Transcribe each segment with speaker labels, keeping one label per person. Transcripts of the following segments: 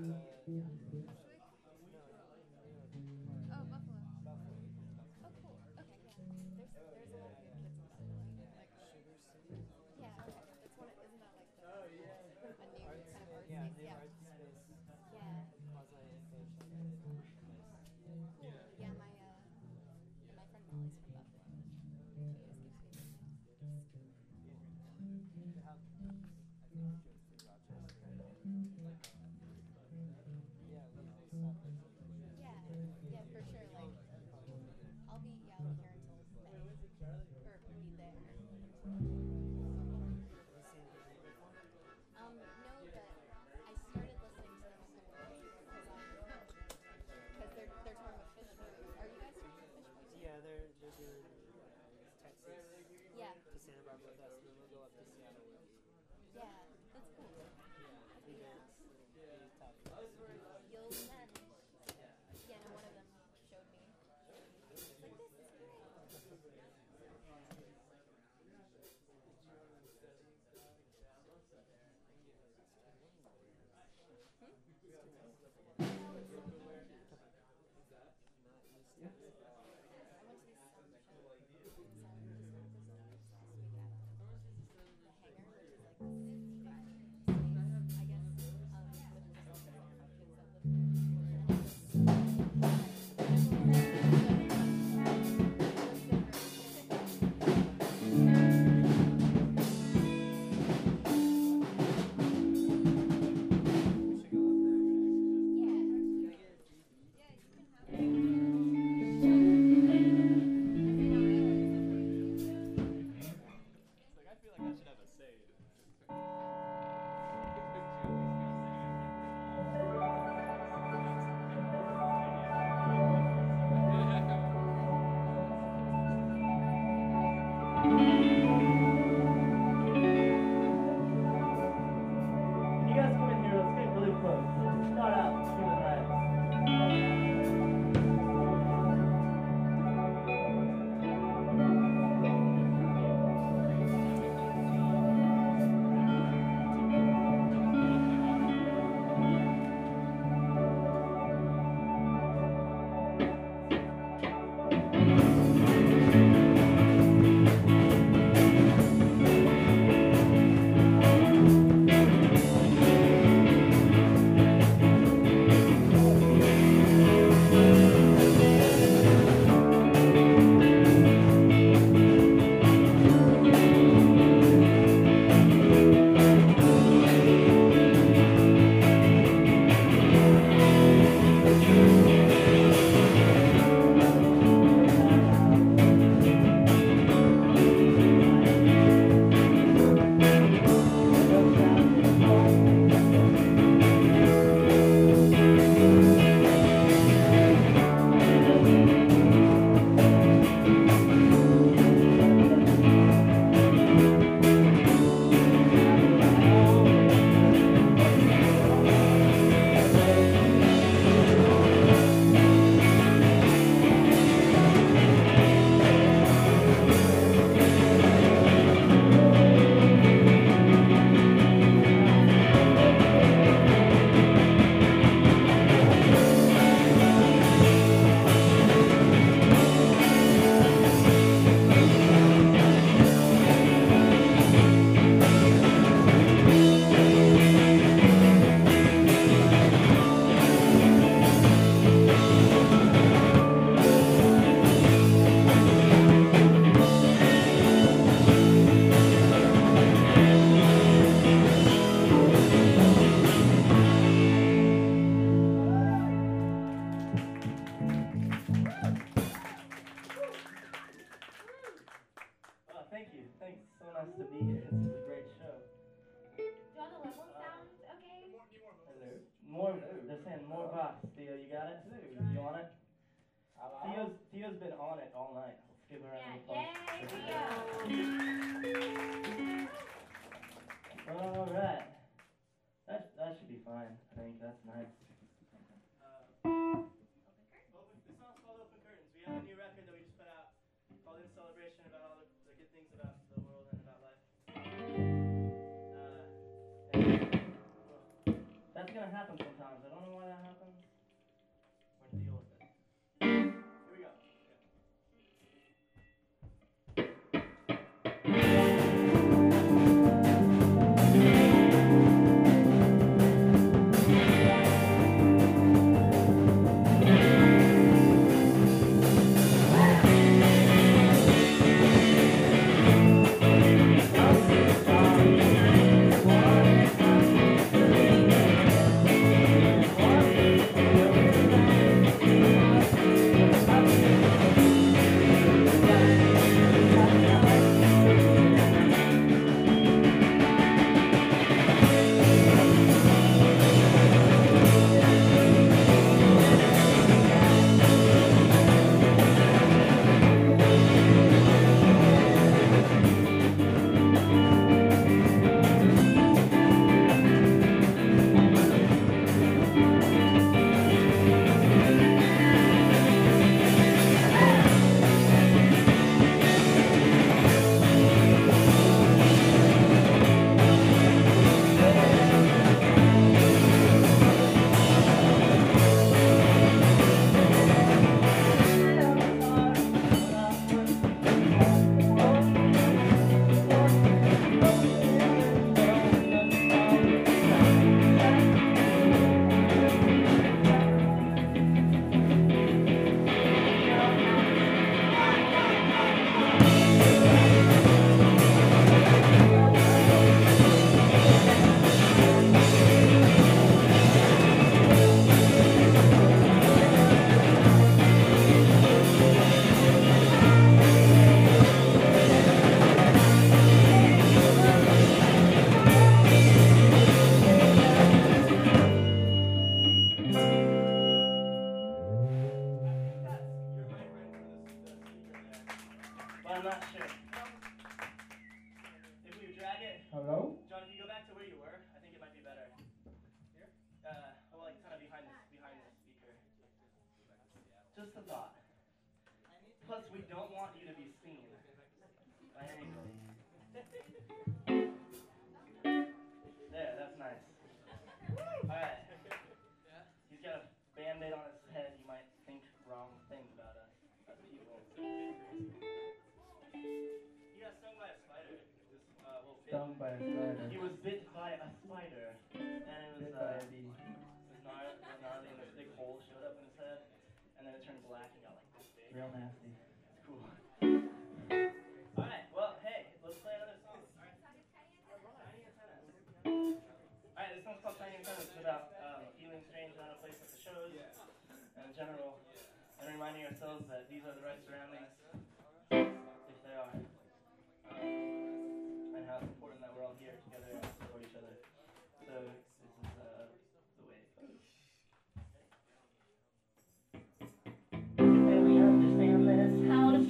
Speaker 1: Bushwick?
Speaker 2: No,
Speaker 1: Oh, Buffalo.
Speaker 2: Buffalo.
Speaker 1: Oh, cool. Okay, yeah. There's a lot of good kids in Buffalo. Like,
Speaker 2: Sugar City.
Speaker 1: yeah, okay. That's one. Isn't that like the
Speaker 2: Oh yeah.
Speaker 1: a new
Speaker 2: Art
Speaker 1: kind of
Speaker 2: space.
Speaker 1: art
Speaker 2: Yeah,
Speaker 1: space?
Speaker 2: new
Speaker 1: Yeah.
Speaker 2: art space.
Speaker 1: Yeah.
Speaker 2: Quasi fashion place.
Speaker 1: Cool. Yeah, my friend Molly's from Buffalo, and she always gives me good vibes.
Speaker 2: Yeah. They have, I think, jokes in Rochester. Yeah, they stopped visiting quite
Speaker 1: Yeah,
Speaker 2: a bit.
Speaker 1: yeah, for sure.
Speaker 2: You
Speaker 1: Like,
Speaker 2: won't, you probably won't be there.
Speaker 1: I'll be here until May, or be there until
Speaker 2: Have you seen Hanger before?
Speaker 1: No, but I started listening to them a couple months ago because they're touring with Fish Boys. Are you guys touring with Fish Boys too?
Speaker 2: Yeah, they're doing Texas
Speaker 1: Yeah,
Speaker 2: to Santa Barbara with us, and then we'll go up to Seattle with you.
Speaker 1: yeah, that's cool.
Speaker 2: Yeah,
Speaker 1: Okay, yeah.
Speaker 2: dates. It'll be tough.
Speaker 1: You'll be men. Yeah, no, one of them showed me. It's like, this is great. Hmm? No, it's so hard.
Speaker 2: Not used to it.
Speaker 1: I went to this show, Silent Disorders last week at the Hangar, which is like this space, I guess, with just like a lot of kids that live there.
Speaker 2: We should go up there.
Speaker 1: Yeah.
Speaker 2: Can I get a freebie?
Speaker 1: Yeah, you can have it. I may not realize
Speaker 3: It's like I feel like I should have a say in this.
Speaker 4: Can you guys come in here? Let's get really close. Start out. Give it right. Thank you. Thanks. So nice to be here. This is a great show.
Speaker 5: Do all the levels sound okay?
Speaker 4: Hello. More. They're saying more box. Theo, you got it? You on it? Theo's been on it all night. Let's give her a round of applause.
Speaker 5: Yay, Theo!
Speaker 4: All right. That should be fine. I think that's nice. This song's called Open Curtains. We have a new record that we just put out called In Celebration about all the good things about the world and about life. That's That's gonna happen sometimes. I don't know why that happens. We're gonna deal with it.
Speaker 3: Here we go.
Speaker 4: But I'm not sure. If we drag it,
Speaker 2: Hello?
Speaker 4: John, if you go back to where you were, I think it might be better. Here? Well, like kind of behind the speaker. Just a thought. Plus, we don't want you to be seen by anybody. There, that's nice. Alright. He's got a band-aid on his head. You might think wrong things about us as people. He got stung by a spider.
Speaker 2: Stung by a spider.
Speaker 4: He was bit by a spider. And it was,
Speaker 2: Bit by a
Speaker 4: it
Speaker 2: bee.
Speaker 4: was gnarly, and this big hole showed up in his head. And then it turned black and got like this big.
Speaker 2: Real nasty.
Speaker 4: It's cool. Alright, well, hey, let's play another song. Alright. Tiny Antennas. Alright, this song's called Tiny Antennas. It's about feeling strange, not a place at the shows, and in general, and reminding ourselves that these are the right surroundings, if they are, and how it's important that we're all here together and support each other. So, this is the way it goes. We understand this, how to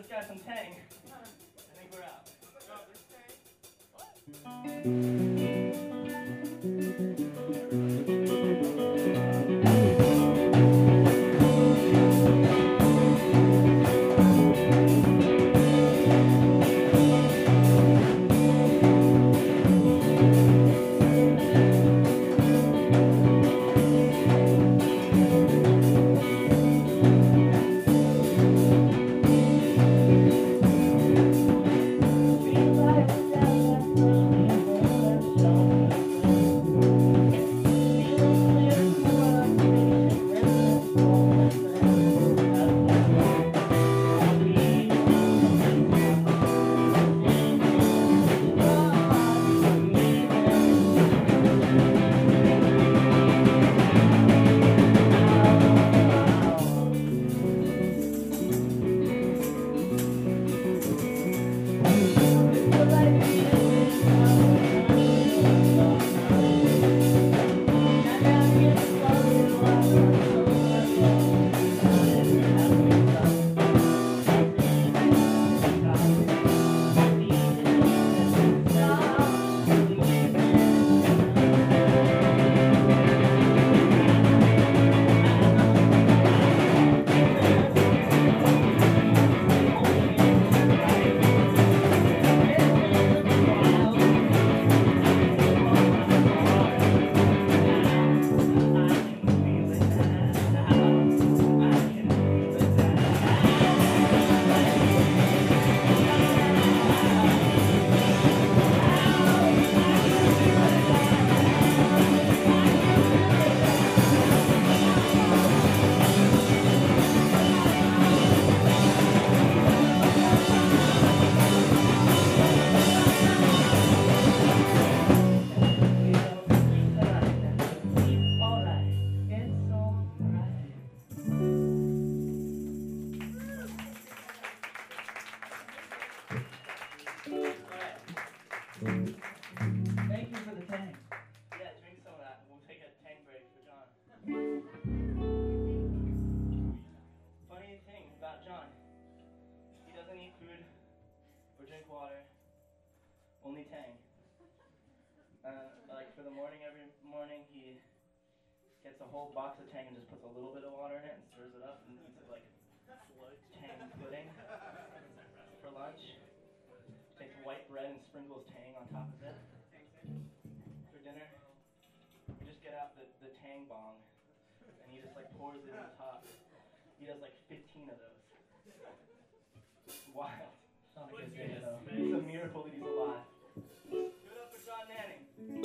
Speaker 4: this guy some Tang. I think we're out. Thank you for the Tang. Yeah, drink some of that. We'll take a Tang break for John. Funny thing about John, he doesn't eat food or drink water, only Tang. Like for the morning, every morning he gets a whole box of Tang and just puts a little bit of water in it and stirs it up and eats it like Tang pudding for lunch. Takes white bread and sprinkles Tang on top of it. For dinner, we just get out the Tang bong and he just like pours it on top. He does like 15 of those. Wild. Not a good day though. It's a miracle that he's alive. Give it up for John Manning.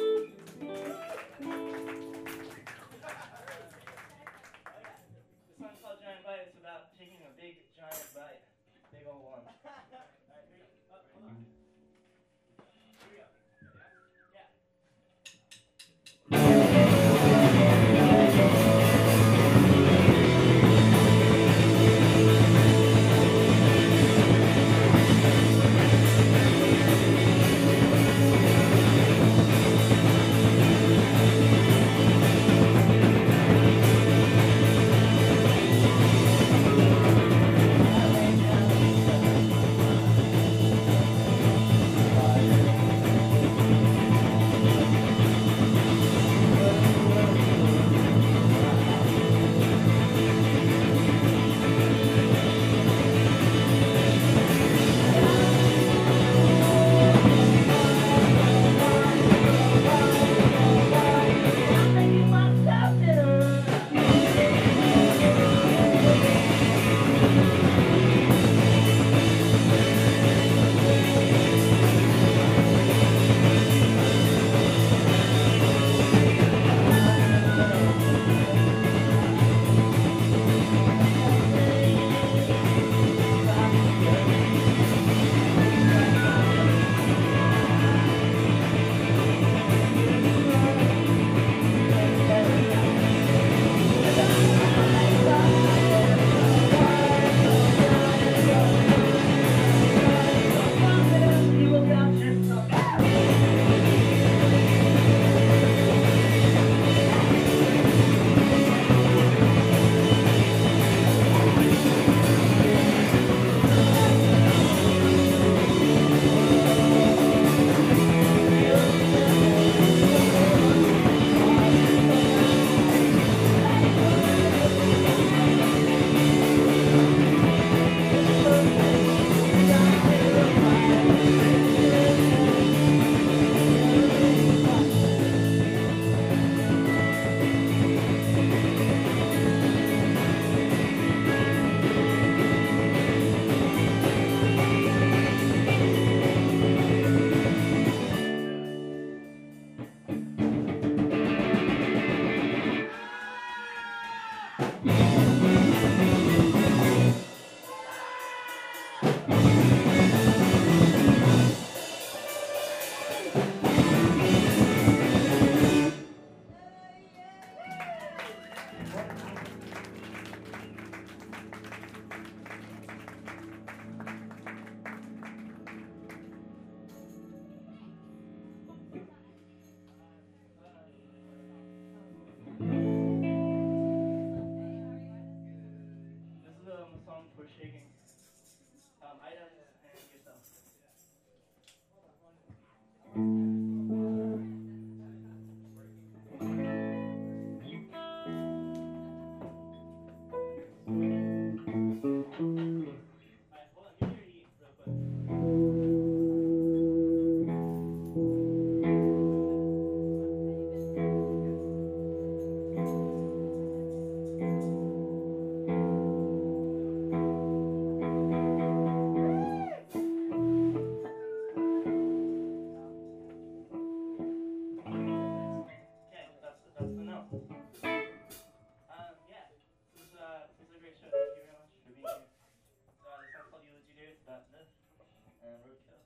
Speaker 4: This one's called Giant Bite. It's about taking a big giant bite. Big old one. Alright, here we go. Oh, hold on. Here we go. Yeah. and roadkill.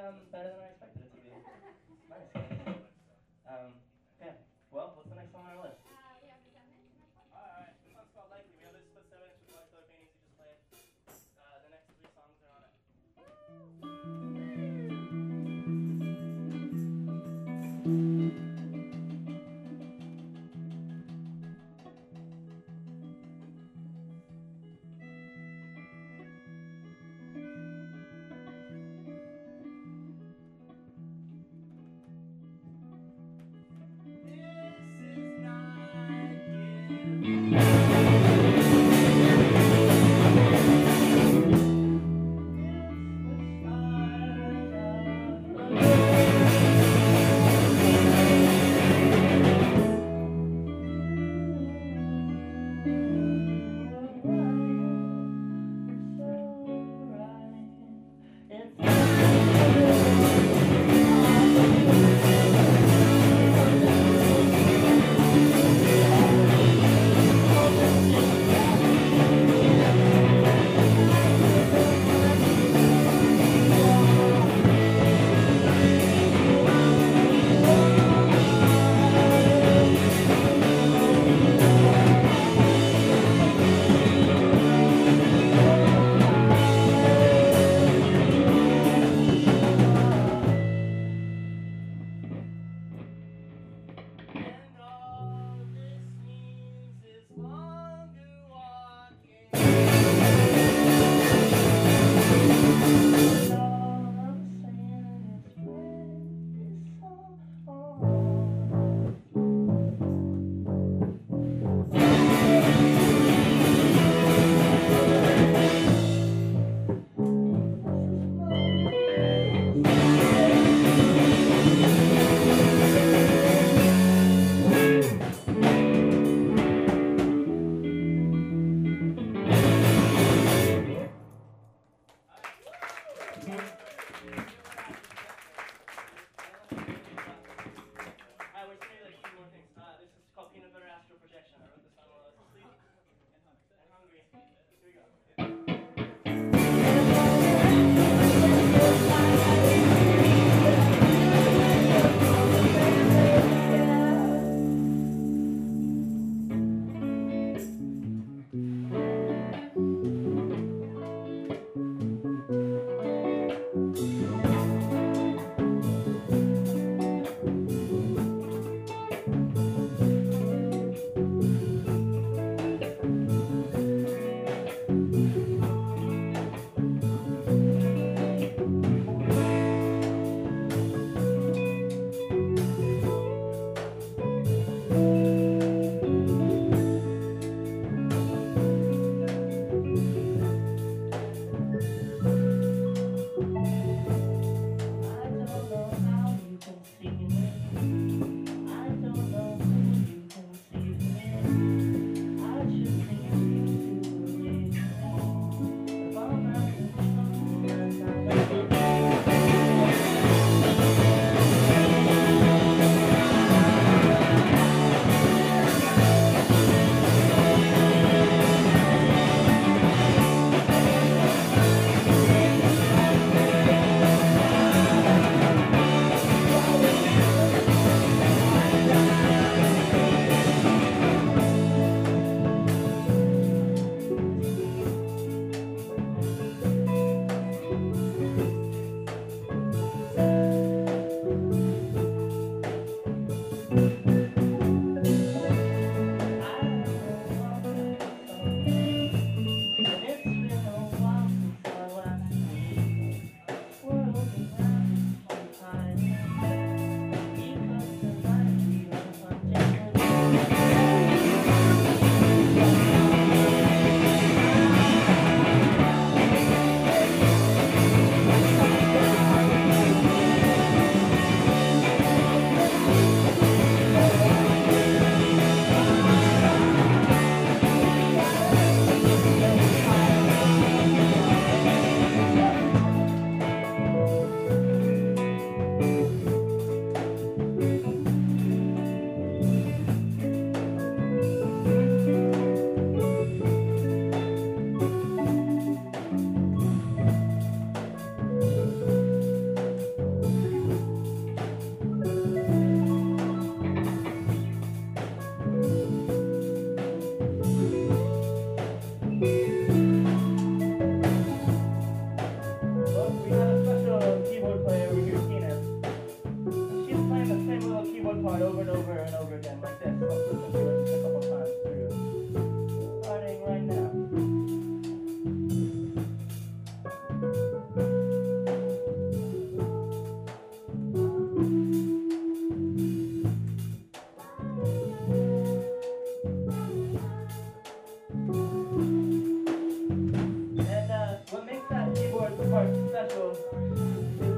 Speaker 4: better than I expected it to be. Nice. Yeah. Well, what's the next song on our list?
Speaker 5: We have the 7-inch and that's
Speaker 4: Alright, this one's called Likely. We have this split 7-inch with a bunch of other paintings you just played. The next 3 songs are on it.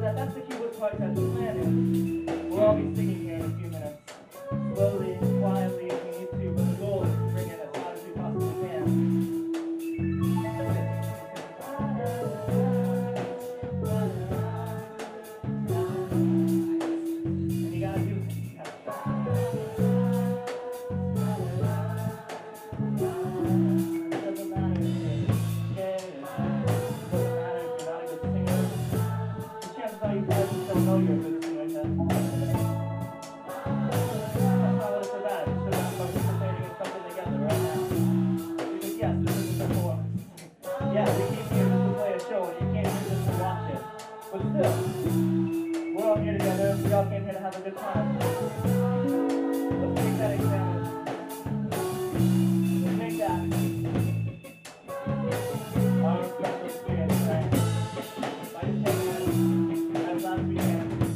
Speaker 4: that's the keyboard part that the plan is. We'll all be singing here in a few minutes. Slowly, quietly, if we need to, but the goal is to bring it as loud as we possibly can. And you gotta do it. Doesn't matter if you're scared, doesn't matter if you're not a good singer. The chances are you probably just don't know you're a good singer yet. That's not what it's about. It's just about participating in something together right now. Because yes, this is a performance. Yeah, we came here just to play a show, and you came here just to watch it. But still, we're all here together. We all came here to have a good time. Let's take that example. Let's make that our special experience tonight. By just taking it as loud as we can.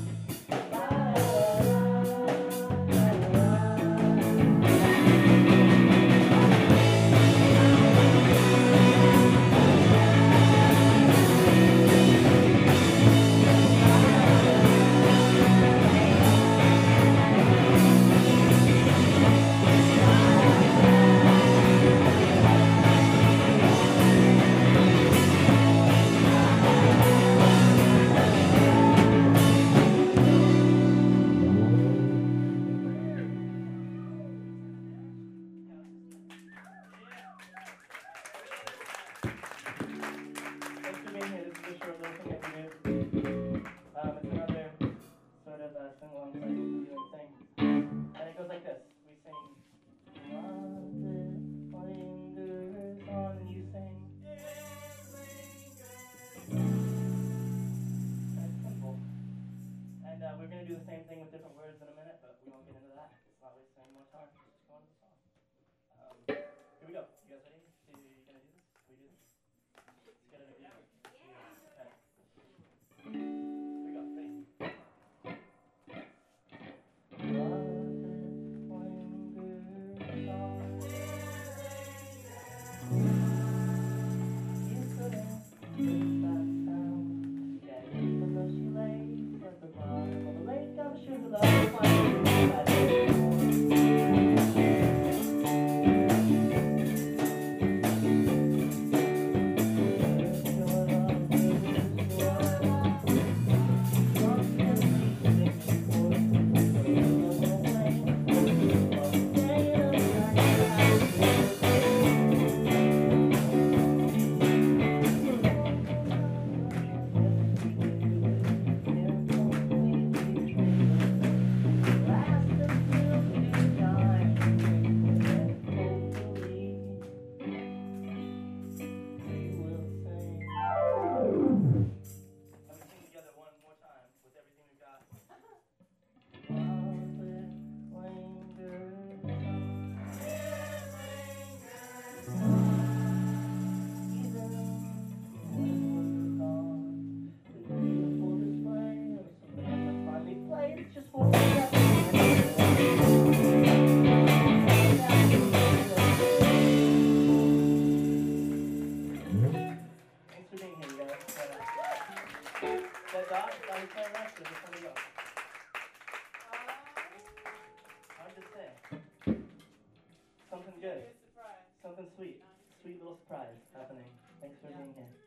Speaker 4: Thanks for being here. This is a short little thing that we do. It's another sort of sing-along play we do and sing. And it goes like this. We sing, "Love lingers on," and you sing, and it's simple. And we're going to do the same thing with different words in a minute, but we won't get into that. It's not wasting any more time. Just go into the song. Here we go. You guys ready? You going to do this? We do this? Let's get it again. Okay. Here we go. Ready? Love lingers on. You couldn't miss that sound. Yeah, even though she lays at the bottom of the lake, I'm sure the love will find you inside her. Something good. Something sweet. Sweet little surprise happening. Thanks for being here.